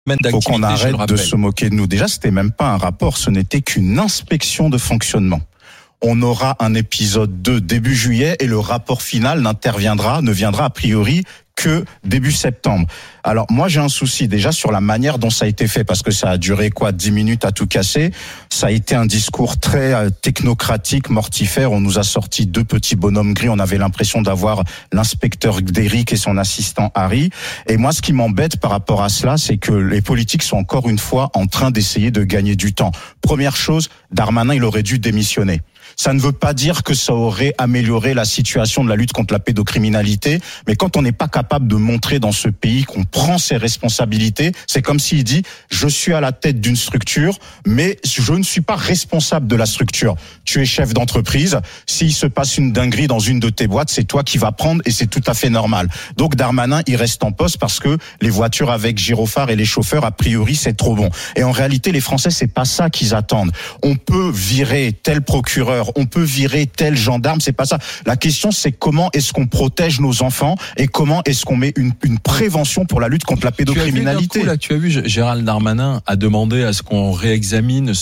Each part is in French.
Il faut qu'on arrête de se moquer de nous. Déjà, c'était même pas un rapport, ce n'était qu'une inspection de fonctionnement. On aura un épisode 2 début juillet et le rapport final ne viendra a priori que début septembre. Alors moi j'ai un souci déjà sur la manière dont ça a été fait, parce que ça a duré 10 minutes à tout casser. Ça a été un discours très technocratique, mortifère. On nous a sorti 2 petits bonhommes gris. On avait l'impression d'avoir l'inspecteur Derrick et son assistant Harry. Et moi ce qui m'embête par rapport à cela, c'est que les politiques sont encore une fois en train d'essayer de gagner du temps. Première chose, Darmanin il aurait dû démissionner. Ça ne veut pas dire que ça aurait amélioré la situation de la lutte contre la pédocriminalité, mais quand on n'est pas capable de montrer dans ce pays qu'on prend ses responsabilités, c'est comme s'il dit « je suis à la tête d'une structure, mais je ne suis pas responsable de la structure. Tu es chef d'entreprise, s'il se passe une dinguerie dans une de tes boîtes, c'est toi qui vas prendre et c'est tout à fait normal. » Donc Darmanin, il reste en poste parce que les voitures avec gyrophare et les chauffeurs, a priori, c'est trop bon. Et en réalité, les Français, c'est pas ça qu'ils attendent. On peut virer tel procureur, on peut virer tel gendarme, c'est pas ça. La question, c'est comment est-ce qu'on protège nos enfants et comment est-ce qu'on met une prévention pour la lutte contre la pédocriminalité. Tu as vu, Gérald Darmanin a demandé à ce qu'on réexamine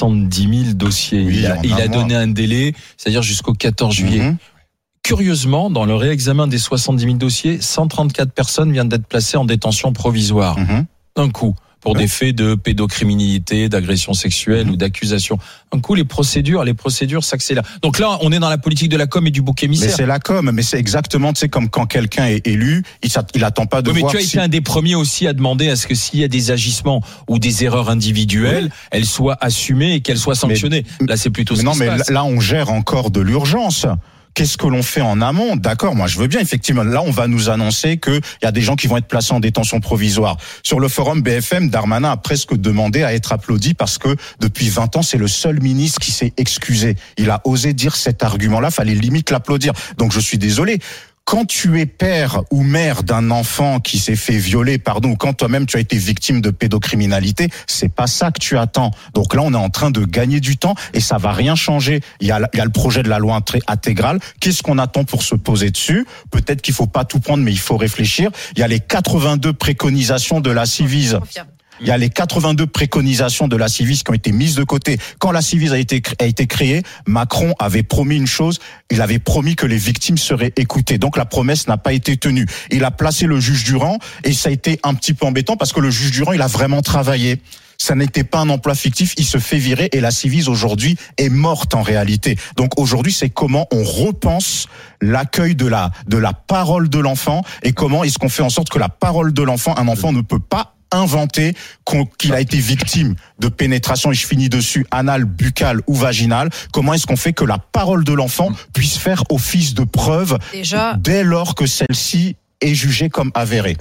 70 000 dossiers. Oui, il a donné un délai, c'est-à-dire jusqu'au 14 juillet. Curieusement, dans le réexamen des 70 000 dossiers, 134 personnes viennent d'être placées en détention provisoire. D'un coup. Pour des faits de pédocriminalité, d'agression sexuelle ou d'accusation. Un coup, les procédures s'accélèrent. Donc là, on est dans la politique de la com et du bouc émissaire. Mais c'est la com, mais c'est exactement, comme quand quelqu'un est élu, il attend pas de voir. Mais tu as été un des premiers aussi à demander à ce que s'il y a des agissements ou des erreurs individuelles, elles soient assumées et qu'elles soient sanctionnées. Là, c'est plutôt ce qui se passe. Là, on gère encore de l'urgence. Qu'est-ce que l'on fait en amont? D'accord, moi je veux bien, effectivement. Là, on va nous annoncer qu'il y a des gens qui vont être placés en détention provisoire. Sur le forum BFM, Darmanin a presque demandé à être applaudi parce que depuis 20 ans, c'est le seul ministre qui s'est excusé. Il a osé dire cet argument-là, fallait limite l'applaudir. Donc je suis désolé. Quand tu es père ou mère d'un enfant qui s'est fait violer, ou quand toi-même tu as été victime de pédocriminalité, c'est pas ça que tu attends. Donc là, on est en train de gagner du temps et ça va rien changer. Il y a le projet de la loi intégrale. Qu'est-ce qu'on attend pour se poser dessus? Peut-être qu'il faut pas tout prendre, mais il faut réfléchir. Il y a les 82 préconisations de la Ciivise. Il y a les 82 préconisations de la Ciivise qui ont été mises de côté. Quand la Ciivise a été créée, Macron avait promis une chose, il avait promis que les victimes seraient écoutées. Donc la promesse n'a pas été tenue. Il a placé le juge Durand et ça a été un petit peu embêtant parce que le juge Durand, il a vraiment travaillé. Ça n'était pas un emploi fictif, il se fait virer et la Ciivise aujourd'hui est morte en réalité. Donc aujourd'hui, c'est comment on repense l'accueil de la parole de l'enfant et comment est-ce qu'on fait en sorte que la parole de l'enfant, un enfant ne peut pas inventer qu'il a été victime de pénétration, et je finis dessus, anale, buccale ou vaginale. Comment est-ce qu'on fait que la parole de l'enfant puisse faire office de preuve dès lors que celle-ci est jugée comme avérée?